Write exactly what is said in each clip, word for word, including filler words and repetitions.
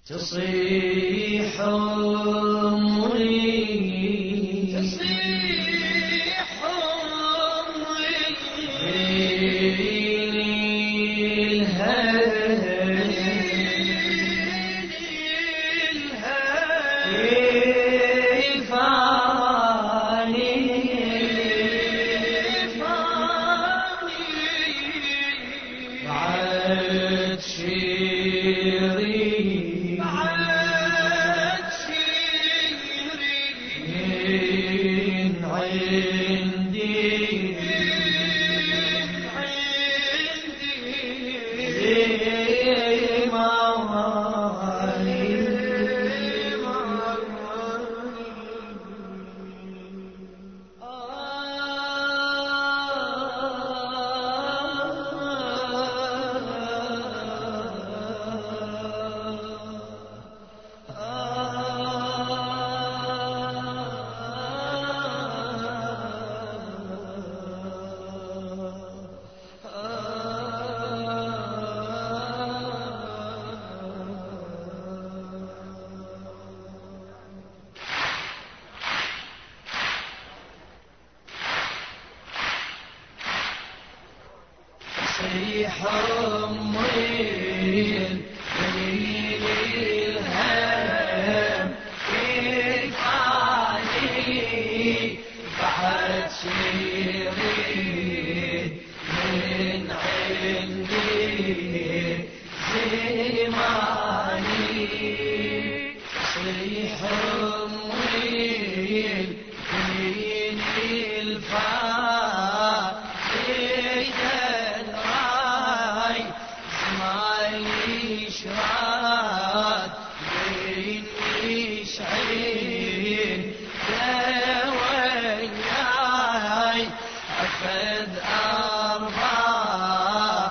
تصيح أمري تصيح أمري بعد شيري بعد شيري من عندي من عندي زي موالي تصيح أمي دليل الهم كيف علي بعد شيرين من عندي زماني تصيح أمي دليل الفاتح شراد بين يشعين دوياي أخذ أربع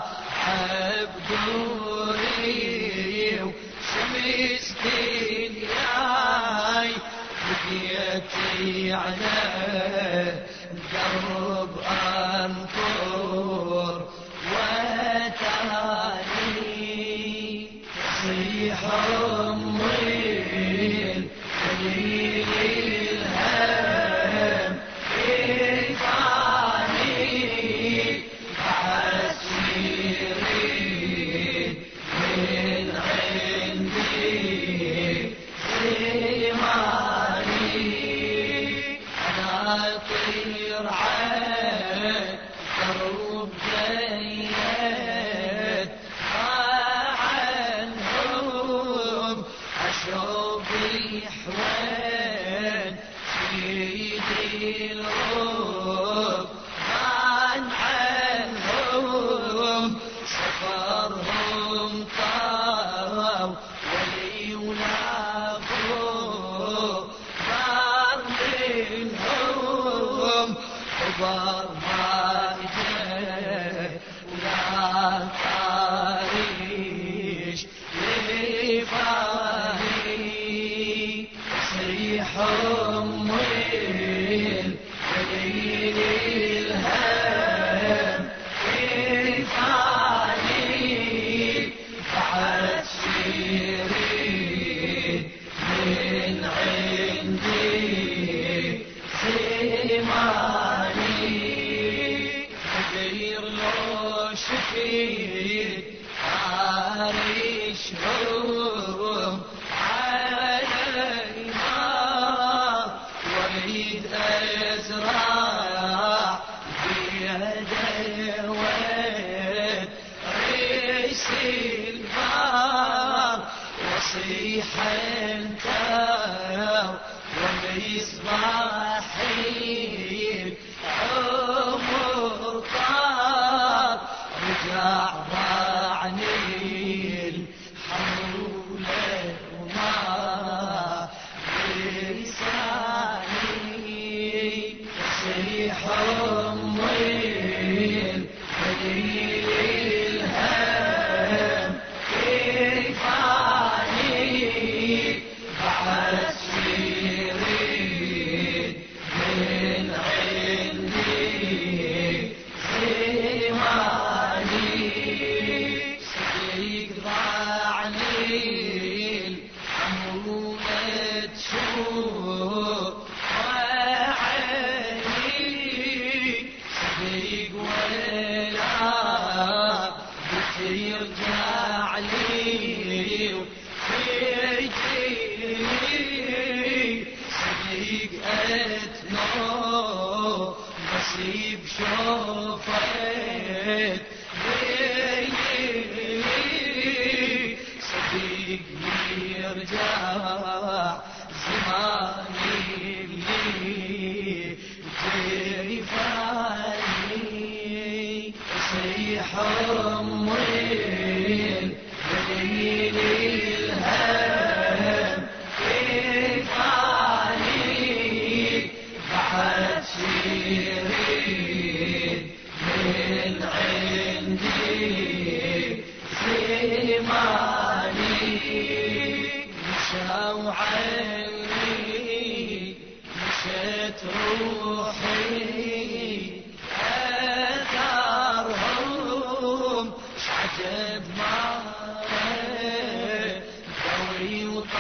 عبدوري وشمس دنياي بقيتي على الدرب أنطر وتالي تصيح أمي دليل الهم كيف علي بعد شيرين من عندي زماني أنا أطير عن درب زيت عنهم أشوف حوين سيدي الروب عن عنهم سفرهم طاو ولي ولابو بار منهم خبر ما جاء ولا تعيش لفاني تصيح أمي دليل الهم كيف علي بعد شيرين من عندي زماني غير لو شفيت عارش هم علي ما وريد أزرع بيدي وين ريس البار وصيح انت ومصباحي عمر طار رجع ضاعني الحمولة وما لساني تصيح أمي دليل الهم كيف علي بعد شيرين من عندي زماني وفيجي صديق أتنو نصيب شوفت صديق يرجع زماني اللي جيفاني يصيح أمرين دليل الهم كيفاني بعد شيرين من عندي زماني مشى وعيني مشت روحي أثارهم شعجب معي قوي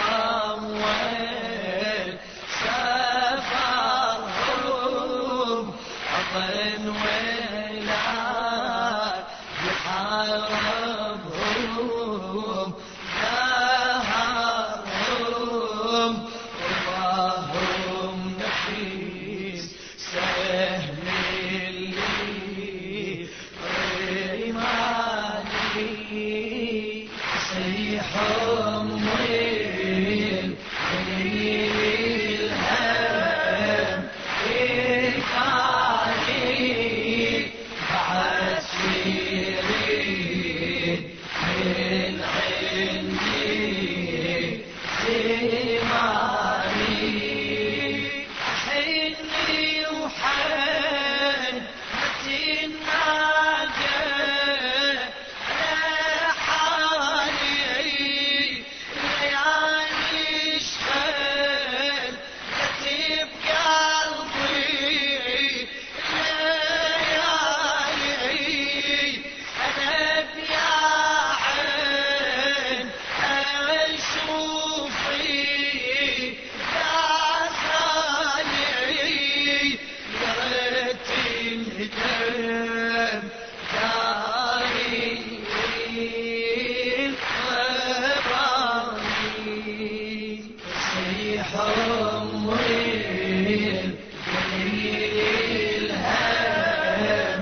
وطول سفرهم أظن ويلات يحاربهم ظهرهم وراهم نفيس سهم اللي رماني صيحهم وين دليل الهم كيفاني بعد شيرين من عندي زماني حني وحن متين ناجى على حالي ليالي شغل كتب قلبي ليالي أنا بيا عين أشوفي داخلي قريت الهدم داري الخبري يصيح أمرين دليل الهم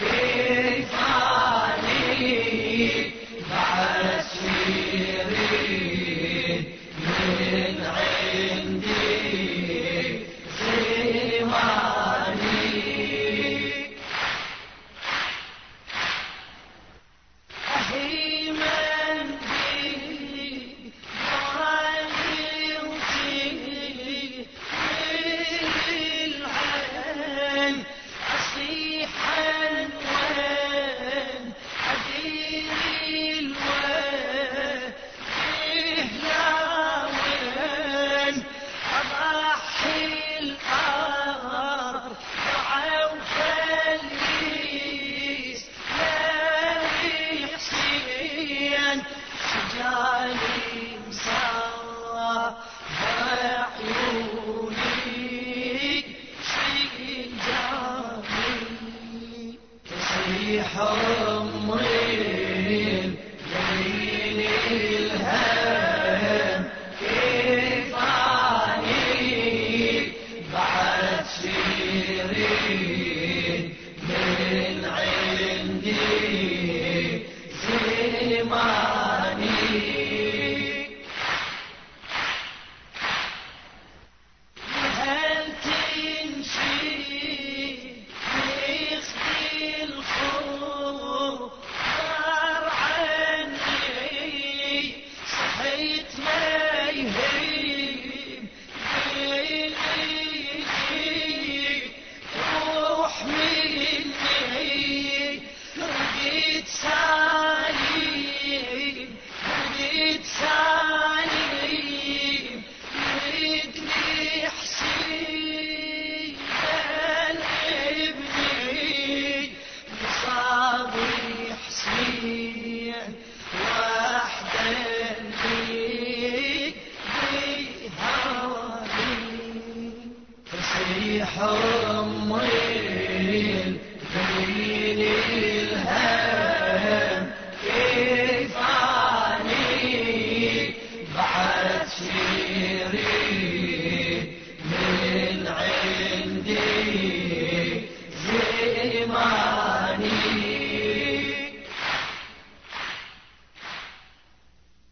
كيفاني بعد شيرين من عندي زماني أهي من بي ضرني وفي العين أصيح الوين أدير الوين إهلاوين أضحي الأرض وعوف الليس لا يحسين شجاني مصار بعيوني شجاني تصيح أمرين دليل الهم كيفاني بعد شيرين من عندي زماني هل تنشي يخفي الخوف دار عني صحيت ما يهيب بيني روح مني رقيت سالي رقيت سالي يريدني حسين ابني مصابي حسين وحدة بي بهواني تصيح